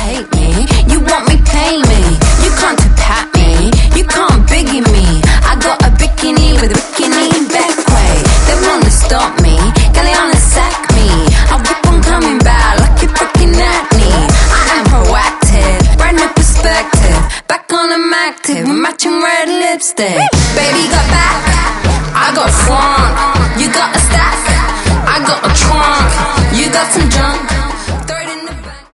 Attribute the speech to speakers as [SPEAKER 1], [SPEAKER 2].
[SPEAKER 1] hate me. You want me, pay me. You can't tap me. You can't biggie me. I got a bikini with a bikini back way. They wanna stop me. Girl, they wanna sack me. I'll keep on coming back like you're freaking at me. I am proactive, brand new perspective. Back on I'm active, matching red lipstick. Baby got back, I got front.